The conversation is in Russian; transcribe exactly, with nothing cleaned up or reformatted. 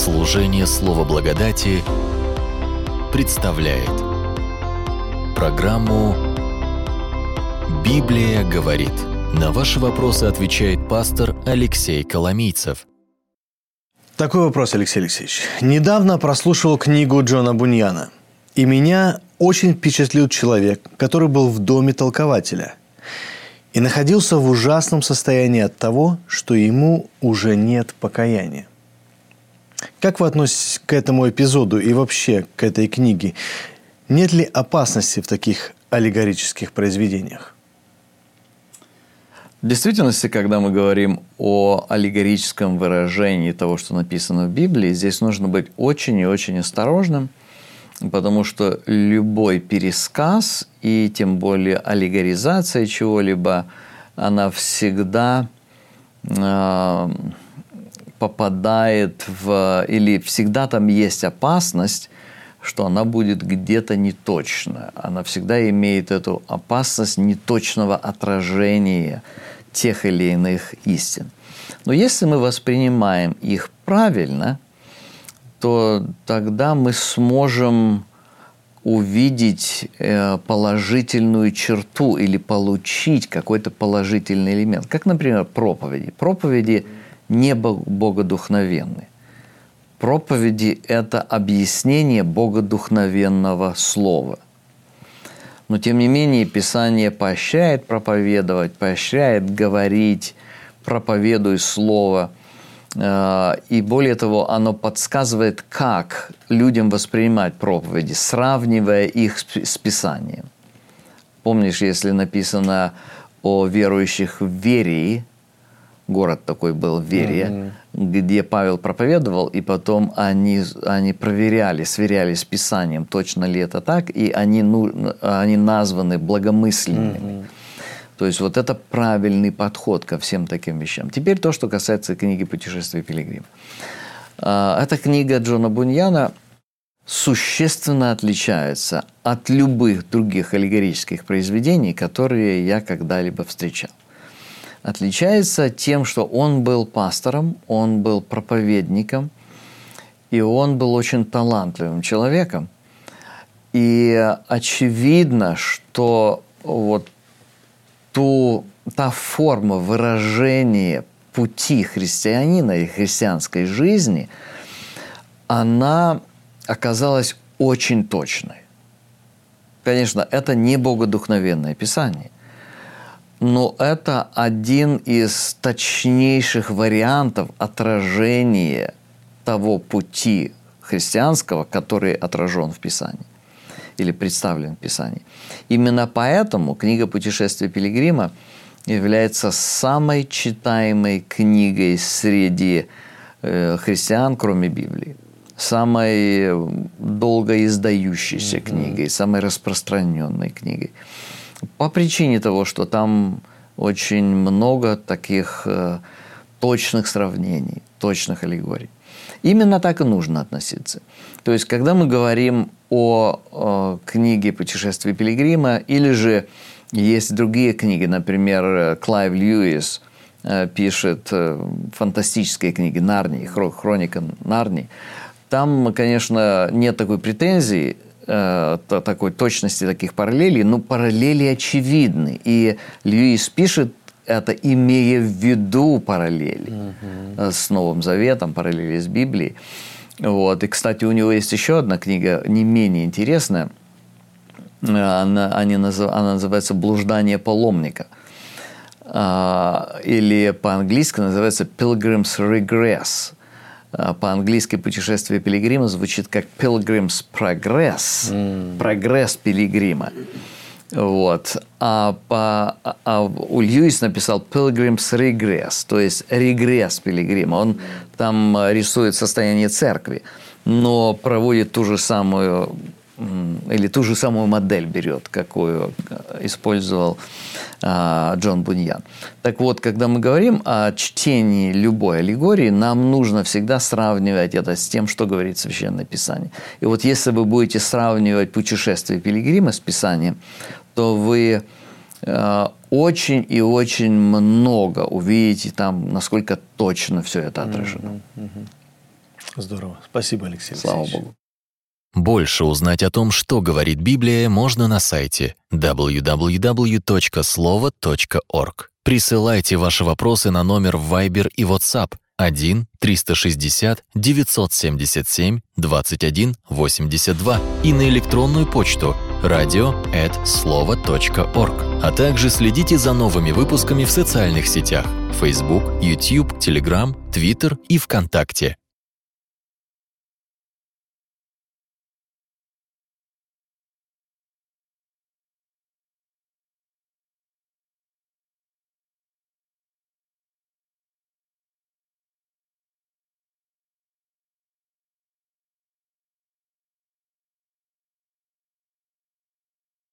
Служение Слова Благодати представляет программу «Библия говорит». На ваши вопросы отвечает пастор Алексей Коломийцев. Такой вопрос, Алексей Алексеевич. Недавно прослушал книгу Джона Буньяна, и меня очень впечатлил человек, который был в доме толкователя и находился в ужасном состоянии от того, что ему уже нет покаяния. Как вы относитесь к этому эпизоду и вообще к этой книге? Нет ли опасности в таких аллегорических произведениях? В действительности, когда мы говорим о аллегорическом выражении того, что написано в Библии, здесь нужно быть очень и очень осторожным, потому что любой пересказ и тем более аллегоризация чего-либо, она всегда э, попадает в... или всегда там есть опасность, что она будет где-то неточна. Она всегда имеет эту опасность неточного отражения тех или иных истин. Но если мы воспринимаем их правильно, то тогда мы сможем увидеть положительную черту или получить какой-то положительный элемент. Как, например, проповеди. Проповеди не богодухновенны. Проповеди – это объяснение богодухновенного слова. Но, тем не менее, Писание поощряет проповедовать, поощряет говорить, проповедуй слово. И более того, оно подсказывает, как людям воспринимать проповеди, сравнивая их с Писанием. Помнишь, если написано о верующих в Верии, город такой был, Верия, mm-hmm. где Павел проповедовал, и потом они, они проверяли, сверяли с Писанием, точно ли это так, и они, ну, они названы благомысленными. Mm-hmm. То есть вот это правильный подход ко всем таким вещам. Теперь то, что касается книги «Путешествие пилигрима». Эта книга Джона Буньяна существенно отличается от любых других аллегорических произведений, которые я когда-либо встречал. Отличается тем, что он был пастором, он был проповедником, и он был очень талантливым человеком. И очевидно, что вот ту, та форма выражения пути христианина и христианской жизни, она оказалась очень точной. Конечно, это не богодухновенное Писание, но это один из точнейших вариантов отражения того пути христианского, который отражен в Писании или представлен в Писании. Именно поэтому книга «Путешествие пилигрима» является самой читаемой книгой среди э, христиан, кроме Библии, самой долго издающейся mm-hmm. книгой, самой распространенной книгой. По причине того, что там очень много таких э, точных сравнений, точных аллегорий. Именно так и нужно относиться. То есть, когда мы говорим о, о книге «Путешествие пилигрима», или же есть другие книги, например, Клайв Льюис э, пишет э, фантастические книги «Нарнии», «Хроника Нарнии», там, конечно, нет такой претензии, такой точности таких параллелей, но параллели очевидны. И Льюис пишет это, имея в виду параллели mm-hmm. с Новым Заветом, параллели с Библией. Вот. И, кстати, у него есть еще одна книга, не менее интересная. Она, они назыв, она называется «Блуждание паломника». Или по-английски называется «Pilgrim's Regress». По-английски «Путешествие пилигрима» звучит как «Pilgrim's Progress», mm. «Прогресс пилигрима». Вот. А, по, а у Льюис написал «Pilgrim's Regress», то есть «регресс пилигрима». Он там рисует состояние церкви, но проводит ту же самую, или ту же самую модель берет, какую использовал а, Джон Буньян. Так вот, когда мы говорим о чтении любой аллегории, нам нужно всегда сравнивать это с тем, что говорит Священное Писание. И вот если вы будете сравнивать «Путешествие пилигрима» с Писанием, то вы э, очень и очень много увидите там, насколько точно все это отражено. Mm-hmm. Mm-hmm. Здорово. Спасибо, Алексей Слава Алексеевич. Богу. Больше узнать о том, что говорит Библия, можно на сайте дабл ю дабл ю дабл ю точка слово точка орг. Присылайте ваши вопросы на номер в Viber и WhatsApp один триста шестьдесят девятьсот семьдесят семь двадцать один восемьдесят два и на электронную почту радио эт слово точка орг. А также следите за новыми выпусками в социальных сетях Facebook, YouTube, Telegram, Twitter и ВКонтакте.